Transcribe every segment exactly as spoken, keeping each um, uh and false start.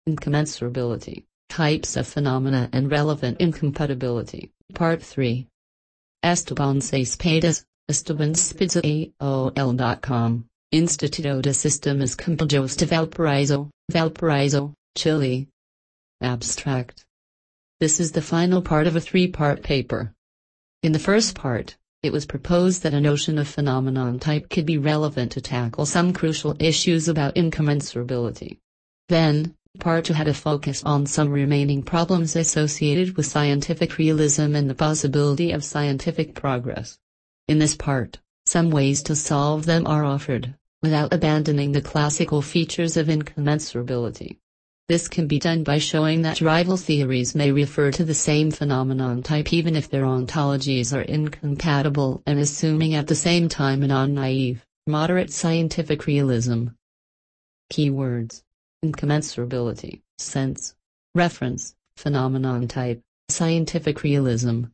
Incommensurability, Types of Phenomena and Relevant Incompatibility, Part three. Esteban Cespedes, Esteban Spitza A O L dot com, Instituto de Sistemas Complejos de Valparaíso, Valparaíso, Chile. Abstract. This is the final part of a three-part paper. In the first part, it was proposed that a notion of phenomenon type could be relevant to tackle some crucial issues about incommensurability. Then, Part two had a focus on some remaining problems associated with scientific realism and the possibility of scientific progress. In this part, some ways to solve them are offered, without abandoning the classical features of incommensurability. This can be done by showing that rival theories may refer to the same phenomenon type even if their ontologies are incompatible, and assuming at the same time a non-naive, moderate scientific realism. Keywords: incommensurability, sense, reference, phenomenon type, scientific realism.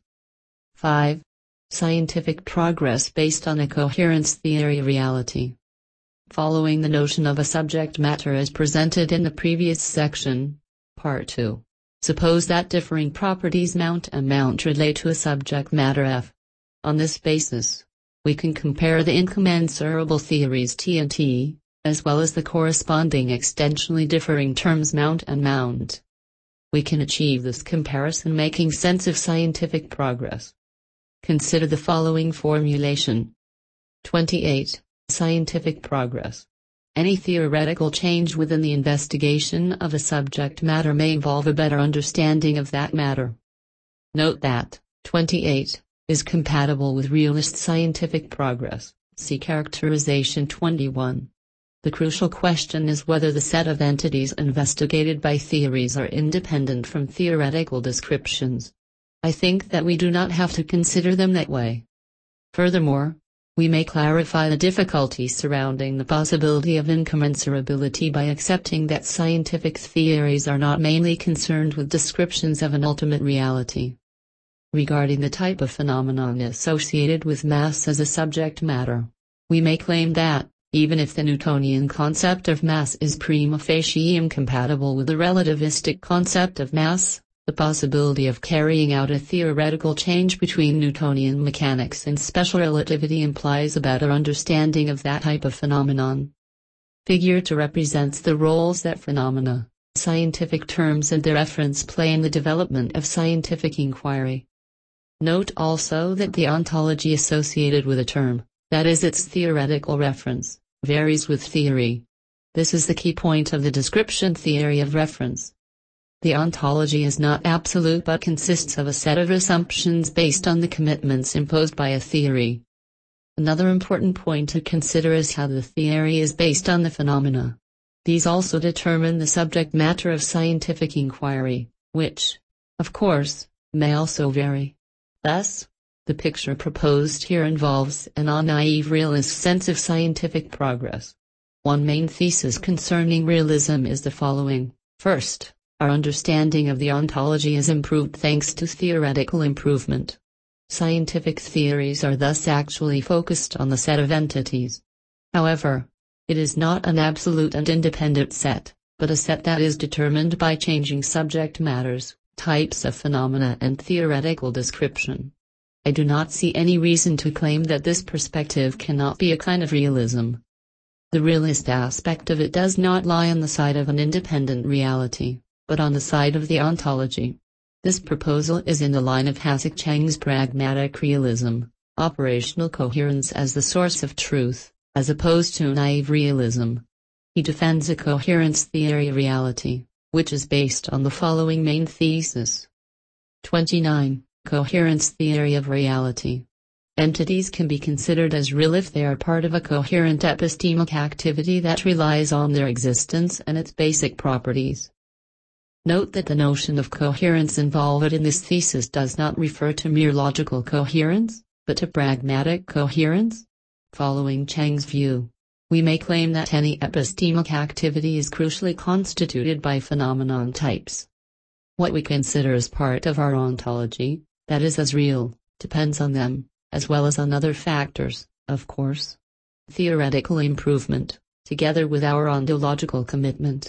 five. Scientific progress based on a coherence theory of reality. Following the notion of a subject matter as presented in the previous section, Part two. Suppose that differing properties mount and mount relate to a subject matter F. On this basis, we can compare the incommensurable theories T and T, as well as the corresponding extensionally differing terms mount and mount. We can achieve this comparison making sense of scientific progress. Consider the following formulation. twenty-eight. Scientific progress. Any theoretical change within the investigation of a subject matter may involve a better understanding of that matter. Note that twenty-eight is compatible with realist scientific progress. See characterization twenty-one. The crucial question is whether the set of entities investigated by theories are independent from theoretical descriptions. I think that we do not have to consider them that way. Furthermore, we may clarify the difficulty surrounding the possibility of incommensurability by accepting that scientific theories are not mainly concerned with descriptions of an ultimate reality. Regarding the type of phenomenon associated with mass as a subject matter, we may claim that, even if the Newtonian concept of mass is prima facie incompatible with the relativistic concept of mass, the possibility of carrying out a theoretical change between Newtonian mechanics and special relativity implies a better understanding of that type of phenomenon. Figure two represents the roles that phenomena, scientific terms and their reference play in the development of scientific inquiry. Note also that the ontology associated with a term, that is its theoretical reference, varies with theory. This is the key point of the description theory of reference. The ontology is not absolute but consists of a set of assumptions based on the commitments imposed by a theory. Another important point to consider is how the theory is based on the phenomena. These also determine the subject matter of scientific inquiry, which, of course, may also vary. Thus, the picture proposed here involves a non-naive realist sense of scientific progress. One main thesis concerning realism is the following. First, our understanding of the ontology is improved thanks to theoretical improvement. Scientific theories are thus actually focused on the set of entities. However, it is not an absolute and independent set, but a set that is determined by changing subject matters, types of phenomena and theoretical description. I do not see any reason to claim that this perspective cannot be a kind of realism. The realist aspect of it does not lie on the side of an independent reality, but on the side of the ontology. This proposal is in the line of Hassig-Chang's pragmatic realism, operational coherence as the source of truth, as opposed to naive realism. He defends a coherence theory of reality, which is based on the following main thesis. twenty-nine. Coherence theory of reality. Entities can be considered as real if they are part of a coherent epistemic activity that relies on their existence and its basic properties. Note that the notion of coherence involved in this thesis does not refer to mere logical coherence, but to pragmatic coherence. Following Chang's view, we may claim that any epistemic activity is crucially constituted by phenomenon types. What we consider as part of our ontology, that is as real, depends on them, as well as on other factors, of course. Theoretical improvement, together with our ontological commitments,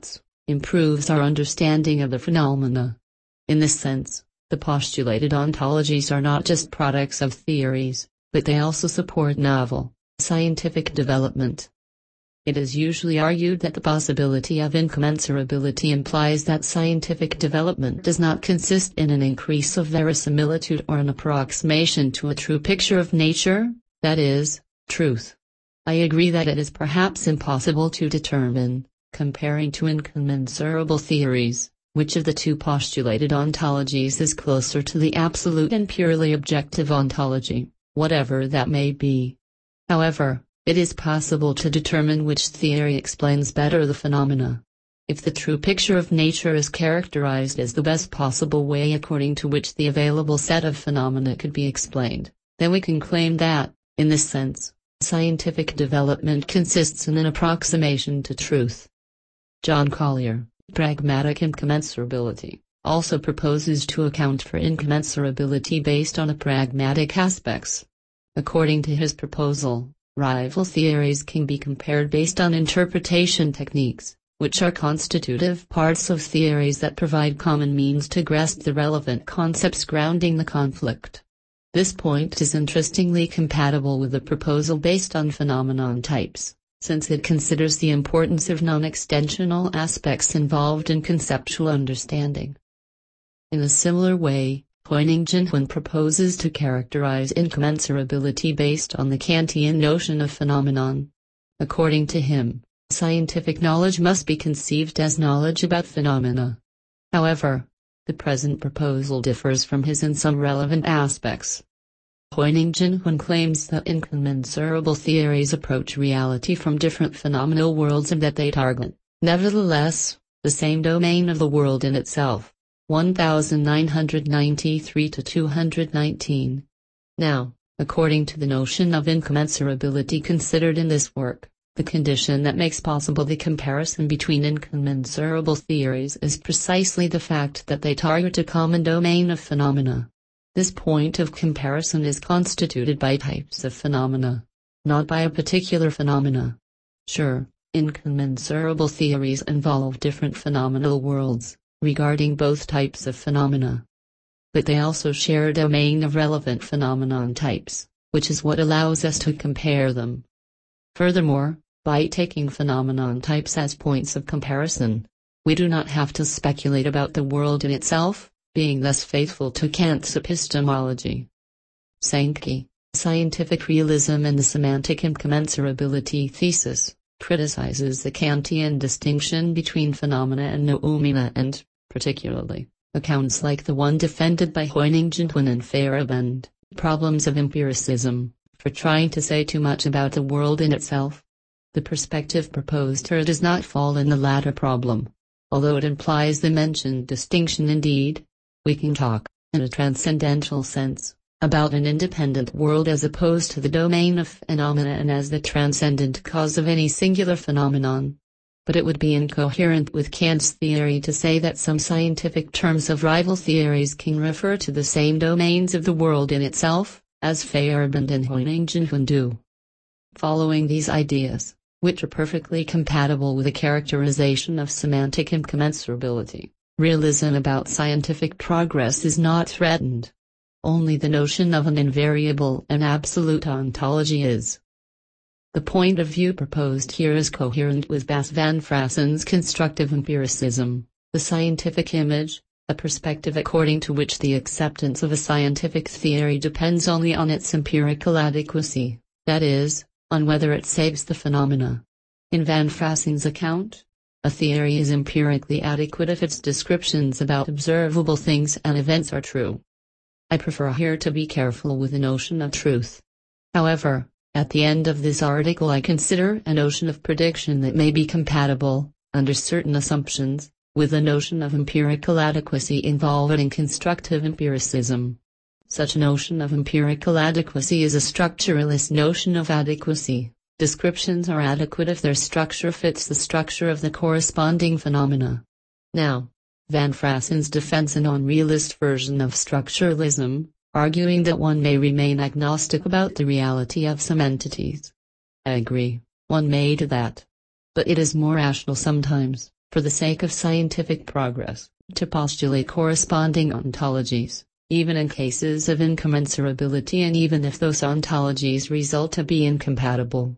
improves our understanding of the phenomena. In this sense, the postulated ontologies are not just products of theories, but they also support novel, scientific development. It is usually argued that the possibility of incommensurability implies that scientific development does not consist in an increase of verisimilitude or an approximation to a true picture of nature, that is, truth. I agree that it is perhaps impossible to determine, comparing two incommensurable theories, which of the two postulated ontologies is closer to the absolute and purely objective ontology, whatever that may be. However, it is possible to determine which theory explains better the phenomena. If the true picture of nature is characterized as the best possible way according to which the available set of phenomena could be explained, then we can claim that, in this sense, scientific development consists in an approximation to truth. John Collier, Pragmatic Incommensurability, also proposes to account for incommensurability based on the pragmatic aspects. According to his proposal, rival theories can be compared based on interpretation techniques, which are constitutive parts of theories that provide common means to grasp the relevant concepts grounding the conflict. This point is interestingly compatible with the proposal based on phenomenon types, since it considers the importance of non-extensional aspects involved in conceptual understanding. In a similar way, Hoyning-Jinhuen proposes to characterize incommensurability based on the Kantian notion of phenomenon. According to him, scientific knowledge must be conceived as knowledge about phenomena. However, the present proposal differs from his in some relevant aspects. Hoyning-Jinhuen claims that incommensurable theories approach reality from different phenomenal worlds and that they target, nevertheless, the same domain of the world in itself. nineteen ninety-three to two nineteen. Now, according to the notion of incommensurability considered in this work, the condition that makes possible the comparison between incommensurable theories is precisely the fact that they target a common domain of phenomena. This point of comparison is constituted by types of phenomena, not by a particular phenomena. Sure, incommensurable theories involve different phenomenal worlds, regarding both types of phenomena. But they also share a domain of relevant phenomenon types, which is what allows us to compare them. Furthermore, by taking phenomenon types as points of comparison, we do not have to speculate about the world in itself, being thus faithful to Kant's epistemology. Sankey, Scientific Realism and the Semantic Incommensurability Thesis, criticizes the Kantian distinction between phenomena and noumena and, particularly, accounts like the one defended by Hoyning-Jinhuen and Feyerabend, problems of empiricism, for trying to say too much about the world in itself. The perspective proposed here does not fall in the latter problem. Although it implies the mentioned distinction indeed, we can talk, in a transcendental sense, about an independent world as opposed to the domain of phenomena and as the transcendent cause of any singular phenomenon. But it would be incoherent with Kant's theory to say that some scientific terms of rival theories can refer to the same domains of the world in itself, as Feyerabend and Hoyning-Jinhuen do. Following these ideas, which are perfectly compatible with a characterization of semantic incommensurability, realism about scientific progress is not threatened. Only the notion of an invariable and absolute ontology is. The point of view proposed here is coherent with Bas van Frassen's constructive empiricism, the scientific image, a perspective according to which the acceptance of a scientific theory depends only on its empirical adequacy, that is, on whether it saves the phenomena. In Van Frassen's account, a theory is empirically adequate if its descriptions about observable things and events are true. I prefer here to be careful with the notion of truth. However, at the end of this article I consider a notion of prediction that may be compatible, under certain assumptions, with the notion of empirical adequacy involved in constructive empiricism. Such a notion of empirical adequacy is a structuralist notion of adequacy. Descriptions are adequate if their structure fits the structure of the corresponding phenomena. Now, Van Frassen's defends a non-realist version of structuralism, arguing that one may remain agnostic about the reality of some entities. I agree, one may do that. But it is more rational sometimes, for the sake of scientific progress, to postulate corresponding ontologies, even in cases of incommensurability and even if those ontologies result to be incompatible.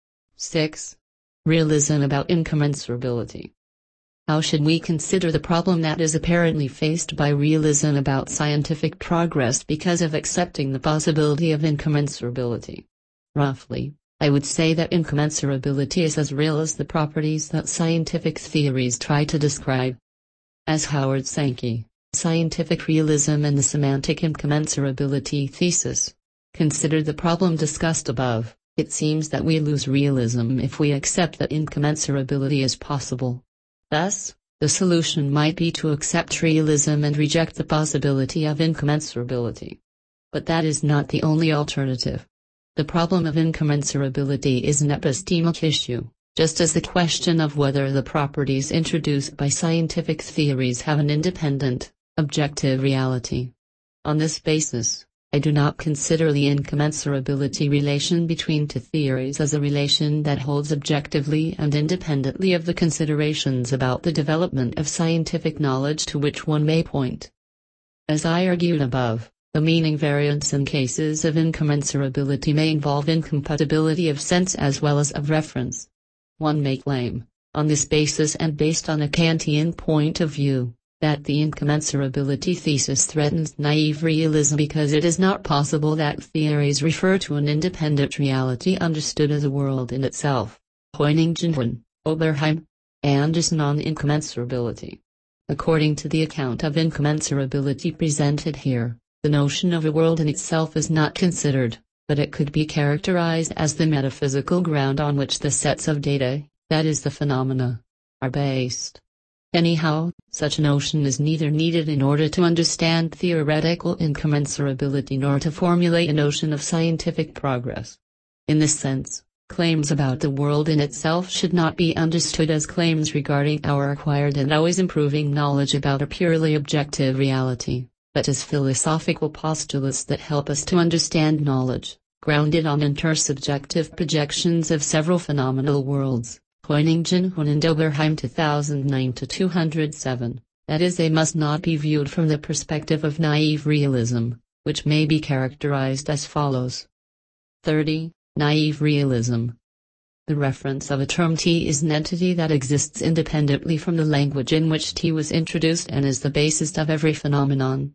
six. Realism about incommensurability. How should we consider the problem that is apparently faced by realism about scientific progress because of accepting the possibility of incommensurability? Roughly, I would say that incommensurability is as real as the properties that scientific theories try to describe. As Howard Sankey, Scientific Realism and the Semantic Incommensurability Thesis, considered the problem discussed above, it seems that we lose realism if we accept that incommensurability is possible. Thus, the solution might be to accept realism and reject the possibility of incommensurability. But that is not the only alternative. The problem of incommensurability is an epistemic issue, just as the question of whether the properties introduced by scientific theories have an independent, objective reality. On this basis, I do not consider the incommensurability relation between two theories as a relation that holds objectively and independently of the considerations about the development of scientific knowledge to which one may point. As I argued above, the meaning variance in cases of incommensurability may involve incompatibility of sense as well as of reference. One may claim, on this basis and based on a Kantian point of view, that the incommensurability thesis threatens naive realism because it is not possible that theories refer to an independent reality understood as a world in itself. Hoyningen, Oberheim, Anderson on incommensurability. According to the account of incommensurability presented here, the notion of a world in itself is not considered, but it could be characterized as the metaphysical ground on which the sets of data, that is the phenomena, are based. Anyhow, such a notion is neither needed in order to understand theoretical incommensurability nor to formulate a notion of scientific progress. In this sense, claims about the world in itself should not be understood as claims regarding our acquired and always improving knowledge about a purely objective reality, but as philosophical postulates that help us to understand knowledge, grounded on intersubjective projections of several phenomenal worlds. Hoyningen and Oberheim two thousand nine to two oh seven, that is, they must not be viewed from the perspective of naive realism, which may be characterized as follows. thirty. Naive realism. The reference of a term T is an entity that exists independently from the language in which T was introduced and is the basis of every phenomenon.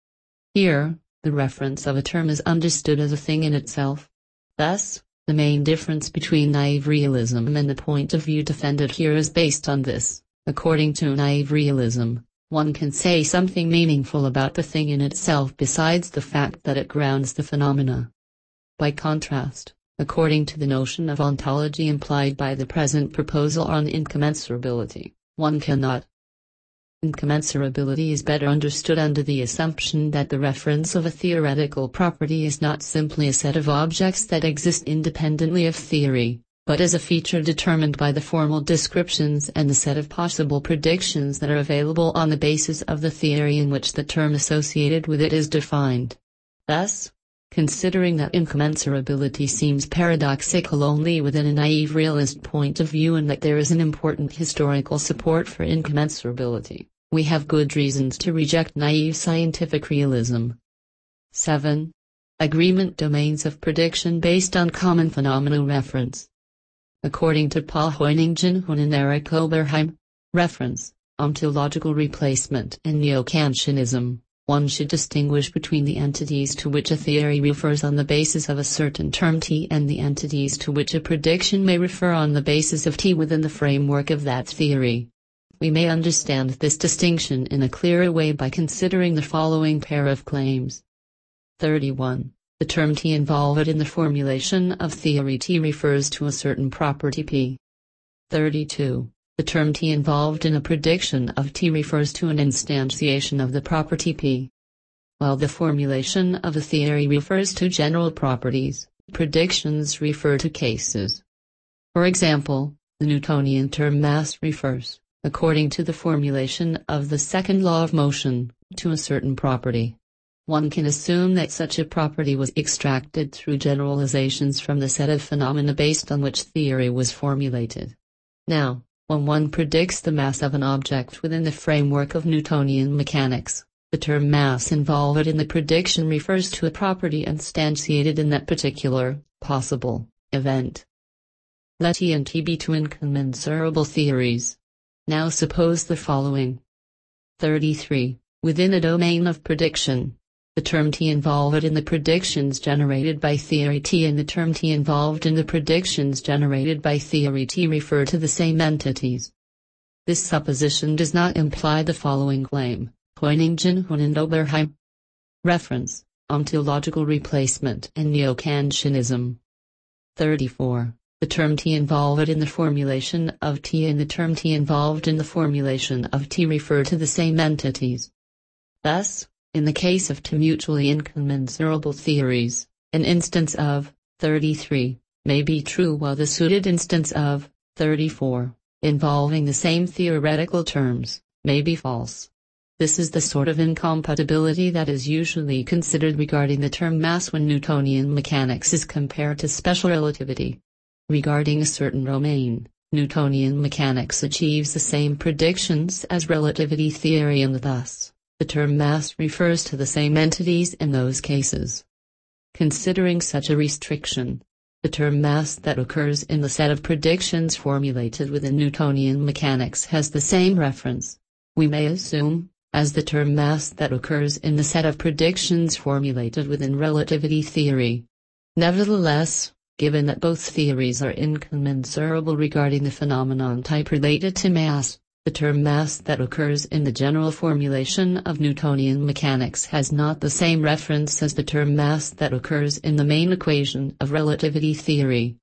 Here, the reference of a term is understood as a thing in itself. Thus, the main difference between naive realism and the point of view defended here is based on this. According to naive realism, one can say something meaningful about the thing in itself besides the fact that it grounds the phenomena. By contrast, according to the notion of ontology implied by the present proposal on incommensurability, one cannot. Incommensurability is better understood under the assumption that the reference of a theoretical property is not simply a set of objects that exist independently of theory, but as a feature determined by the formal descriptions and the set of possible predictions that are available on the basis of the theory in which the term associated with it is defined. Thus, considering that incommensurability seems paradoxical only within a naive realist point of view and that there is an important historical support for incommensurability, we have good reasons to reject naive scientific realism. seven. Agreement domains of prediction based on common phenomenal reference. According to Paul Hoyningen and Eric Oberheim, reference, ontological replacement and neo-Kantianism, one should distinguish between the entities to which a theory refers on the basis of a certain term T and the entities to which a prediction may refer on the basis of T within the framework of that theory. We may understand this distinction in a clearer way by considering the following pair of claims. thirty-one. The term T involved in the formulation of theory T refers to a certain property P. thirty-two. The term T involved in a prediction of T refers to an instantiation of the property P. While the formulation of a theory refers to general properties, predictions refer to cases. For example, the Newtonian term mass refers, according to the formulation of the second law of motion, to a certain property. One can assume that such a property was extracted through generalizations from the set of phenomena based on which theory was formulated. Now, When one predicts the mass of an object within the framework of Newtonian mechanics, the term mass involved in the prediction refers to a property instantiated in that particular, possible, event. Let T and T be two incommensurable theories. Now suppose the following. thirty-three. Within a domain of prediction, the term T involved in the predictions generated by theory T and the term T involved in the predictions generated by theory T refer to the same entities. This supposition does not imply the following claim. Hoyningen and Oberheim. Reference, Ontological Replacement and Neo-Kantianism. thirty-four. The term T involved in the formulation of T and the term T involved in the formulation of T refer to the same entities. Thus, in the case of two mutually incommensurable theories, an instance of thirty-three may be true while the suited instance of thirty-four, involving the same theoretical terms, may be false. This is the sort of incompatibility that is usually considered regarding the term mass when Newtonian mechanics is compared to special relativity. Regarding a certain domain, Newtonian mechanics achieves the same predictions as relativity theory, and thus, the term mass refers to the same entities in those cases. Considering such a restriction, the term mass that occurs in the set of predictions formulated within Newtonian mechanics has the same reference, we may assume, as the term mass that occurs in the set of predictions formulated within relativity theory. Nevertheless, given that both theories are incommensurable regarding the phenomenon type related to mass, the term mass that occurs in the general formulation of Newtonian mechanics has not the same reference as the term mass that occurs in the main equation of relativity theory.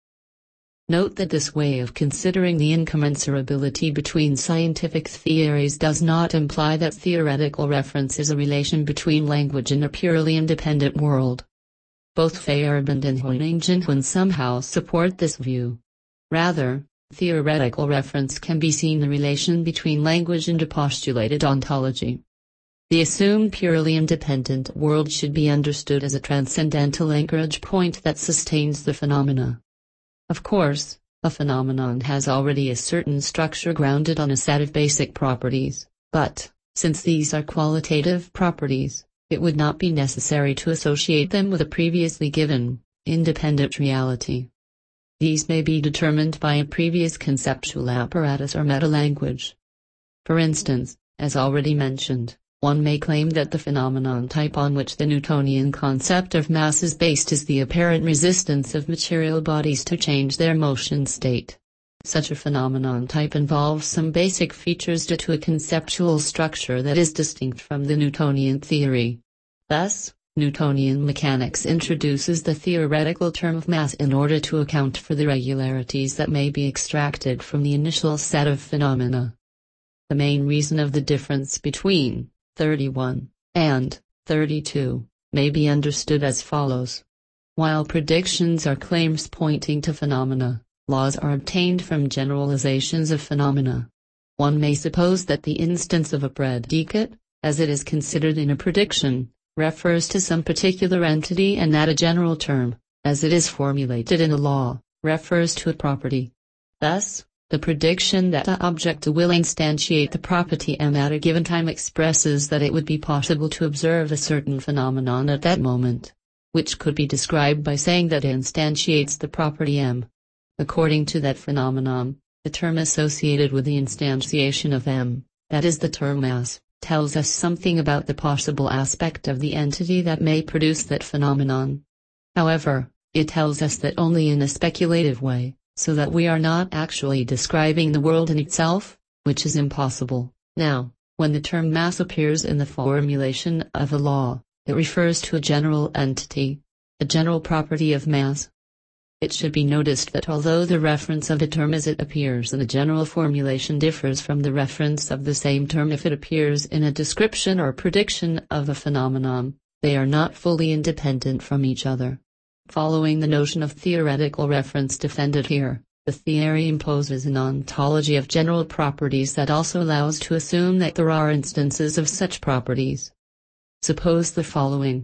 Note that this way of considering the incommensurability between scientific theories does not imply that theoretical reference is a relation between language and a purely independent world. Both Feyerabend and Hoyningen somehow support this view. Rather, theoretical reference can be seen the relation between language and a postulated ontology. The assumed purely independent world should be understood as a transcendental anchorage point that sustains the phenomena. Of course, a phenomenon has already a certain structure grounded on a set of basic properties, but, since these are qualitative properties, it would not be necessary to associate them with a previously given, independent reality. These may be determined by a previous conceptual apparatus or metalanguage. For instance, as already mentioned, one may claim that the phenomenon type on which the Newtonian concept of mass is based is the apparent resistance of material bodies to change their motion state. Such a phenomenon type involves some basic features due to a conceptual structure that is distinct from the Newtonian theory. Thus, Newtonian mechanics introduces the theoretical term of mass in order to account for the regularities that may be extracted from the initial set of phenomena. The main reason of the difference between thirty-one and thirty-two may be understood as follows. While predictions are claims pointing to phenomena, laws are obtained from generalizations of phenomena. One may suppose that the instance of a predicate, as it is considered in a prediction, refers to some particular entity, and that a general term, as it is formulated in a law, refers to a property. Thus, the prediction that the object will instantiate the property M at a given time expresses that it would be possible to observe a certain phenomenon at that moment, which could be described by saying that it instantiates the property M. According to that phenomenon, the term associated with the instantiation of M, that is the term mass, tells us something about the possible aspect of the entity that may produce that phenomenon. However, it tells us that only in a speculative way, so that we are not actually describing the world in itself, which is impossible. Now, when the term mass appears in the formulation of a law, it refers to a general entity, a general property of mass. It should be noticed that although the reference of a term as it appears in the general formulation differs from the reference of the same term if it appears in a description or prediction of a phenomenon, they are not fully independent from each other. Following the notion of theoretical reference defended here, the theory imposes an ontology of general properties that also allows to assume that there are instances of such properties. Suppose the following.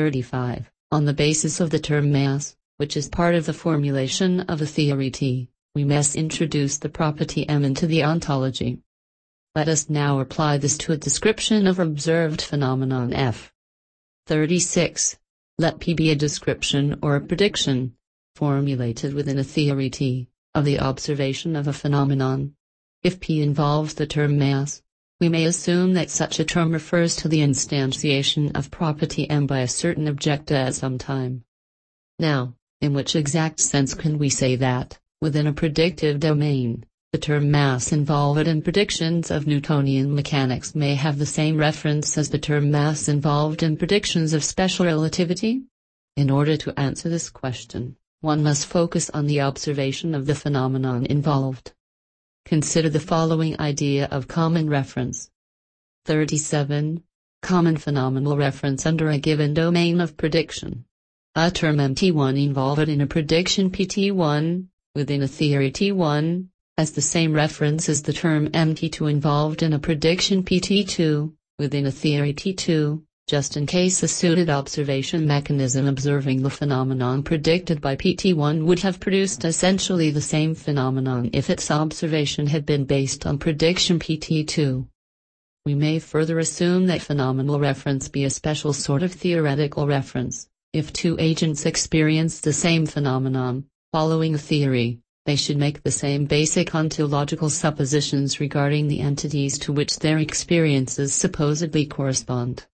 thirty-five. On the basis of the term mass, which is part of the formulation of a theory T, we must introduce the property M into the ontology. Let us now apply this to a description of observed phenomenon F. thirty-six. Let P be a description or a prediction, formulated within a theory T, of the observation of a phenomenon. If P involves the term mass, we may assume that such a term refers to the instantiation of property M by a certain object at some time. Now, in which exact sense can we say that, within a predictive domain, the term mass involved in predictions of Newtonian mechanics may have the same reference as the term mass involved in predictions of special relativity? In order to answer this question, one must focus on the observation of the phenomenon involved. Consider the following idea of common reference. thirty-seven. Common phenomenal reference under a given domain of prediction. A term M T one involved in a prediction P T one, within a theory T one, has the same reference as the term M T two involved in a prediction P T two, within a theory T two, just in case a suited observation mechanism observing the phenomenon predicted by P T one would have produced essentially the same phenomenon if its observation had been based on prediction P T two. We may further assume that phenomenal reference be a special sort of theoretical reference. If two agents experience the same phenomenon, following a theory, they should make the same basic ontological suppositions regarding the entities to which their experiences supposedly correspond.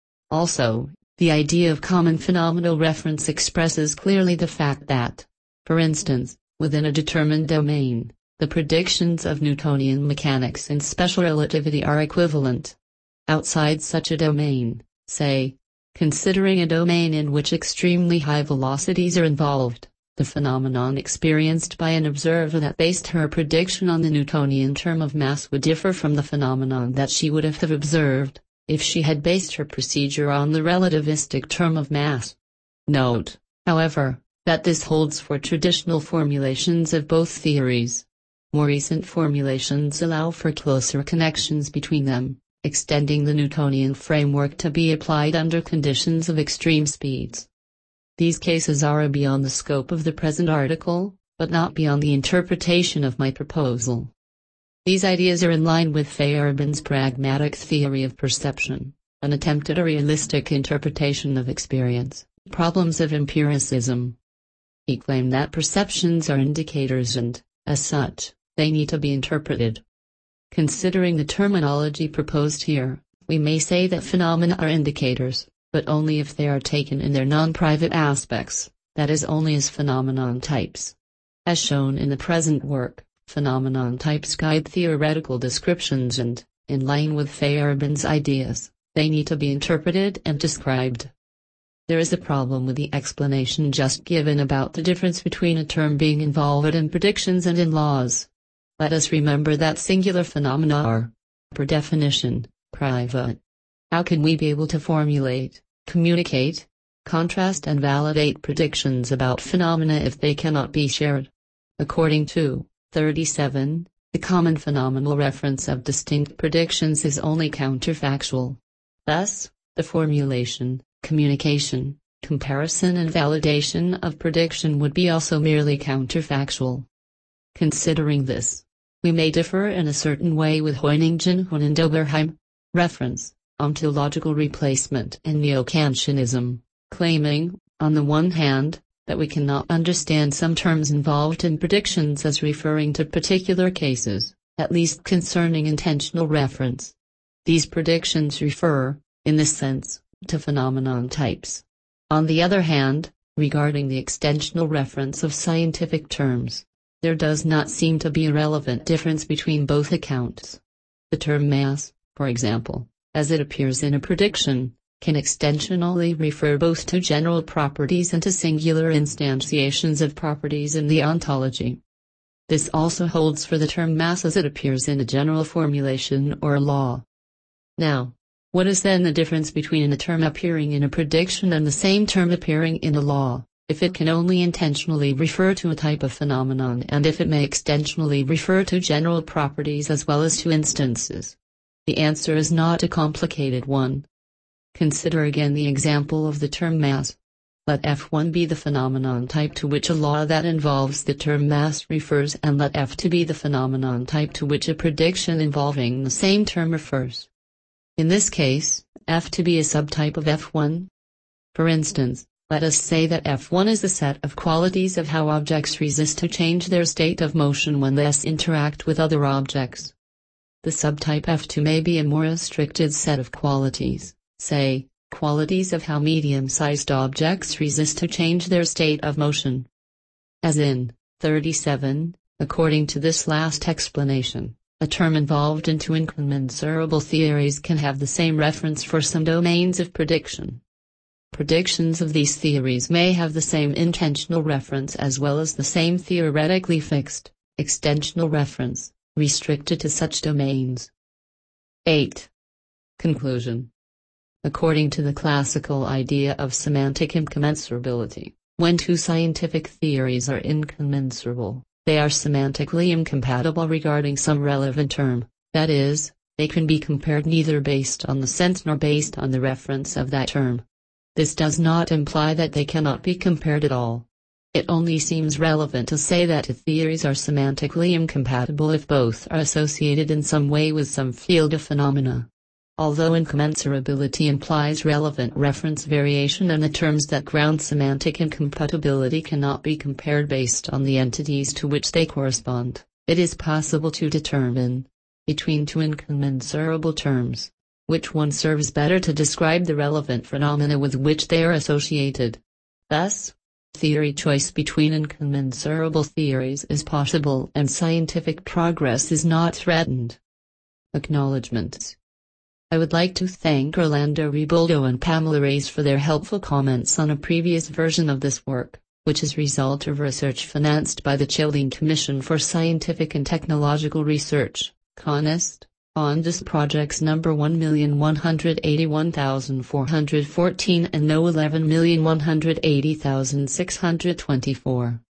Also, the idea of common phenomenal reference expresses clearly the fact that, for instance, within a determined domain, the predictions of Newtonian mechanics and special relativity are equivalent. Outside such a domain, say, considering a domain in which extremely high velocities are involved, the phenomenon experienced by an observer that based her prediction on the Newtonian term of mass would differ from the phenomenon that she would have observed if she had based her procedure on the relativistic term of mass. Note, however, that this holds for traditional formulations of both theories. More recent formulations allow for closer connections between them, extending the Newtonian framework to be applied under conditions of extreme speeds. These cases are beyond the scope of the present article, but not beyond the interpretation of my proposal. These ideas are in line with Feyerabend's pragmatic theory of perception, an attempt at a realistic interpretation of experience, problems of empiricism. He claimed that perceptions are indicators and, as such, they need to be interpreted. Considering the terminology proposed here, we may say that phenomena are indicators, but only if they are taken in their non-private aspects, that is only as phenomenon types. As shown in the present work, phenomenon types guide theoretical descriptions and, in line with Feyerabend's ideas, they need to be interpreted and described. There is a problem with the explanation just given about the difference between a term being involved in predictions and in laws. Let us remember that singular phenomena are, per definition, private. How can we be able to formulate, communicate, contrast and validate predictions about phenomena if they cannot be shared? According to thirty-seven, the common phenomenal reference of distinct predictions is only counterfactual. Thus, the formulation, communication, comparison and validation of prediction would be also merely counterfactual. Considering this, we may differ in a certain way with Hoyningen and Oberheim. Reference, ontological replacement and neo-Kantianism, claiming, on the one hand, that we cannot understand some terms involved in predictions as referring to particular cases, at least concerning intentional reference. These predictions refer, in this sense, to phenomenon types. On the other hand, regarding the extensional reference of scientific terms, there does not seem to be a relevant difference between both accounts. The term mass, for example, as it appears in a prediction, can extensionally refer both to general properties and to singular instantiations of properties in the ontology. This also holds for the term mass as it appears in a general formulation or a law. Now, what is then the difference between a term appearing in a prediction and the same term appearing in a law, if it can only intentionally refer to a type of phenomenon and if it may extensionally refer to general properties as well as to instances? The answer is not a complicated one. Consider again the example of the term mass. Let F one be the phenomenon type to which a law that involves the term mass refers, and let F two be the phenomenon type to which a prediction involving the same term refers. In this case, F two be a subtype of F one. For instance, let us say that F one is the set of qualities of how objects resist to change their state of motion when they interact with other objects. The subtype F two may be a more restricted set of qualities, say, qualities of how medium-sized objects resist to change their state of motion. As in thirty-seven, according to this last explanation, a term involved in two incommensurable theories can have the same reference for some domains of prediction. Predictions of these theories may have the same intensional reference as well as the same theoretically fixed, extensional reference, restricted to such domains. eight. Conclusion. According to the classical idea of semantic incommensurability, when two scientific theories are incommensurable, they are semantically incompatible regarding some relevant term, that is, they can be compared neither based on the sense nor based on the reference of that term. This does not imply that they cannot be compared at all. It only seems relevant to say that two theories are semantically incompatible if both are associated in some way with some field of phenomena. Although incommensurability implies relevant reference variation and the terms that ground semantic incompatibility cannot be compared based on the entities to which they correspond, it is possible to determine, between two incommensurable terms, which one serves better to describe the relevant phenomena with which they are associated. Thus, theory choice between incommensurable theories is possible and scientific progress is not threatened. Acknowledgements. I would like to thank Orlando Riboldo and Pamela Reyes for their helpful comments on a previous version of this work, which is a result of research financed by the Childing Commission for Scientific and Technological Research, CONIST, on this projects number one million one hundred eighty-one thousand four hundred fourteen and no eleven million one hundred eighty thousand six hundred twenty-four.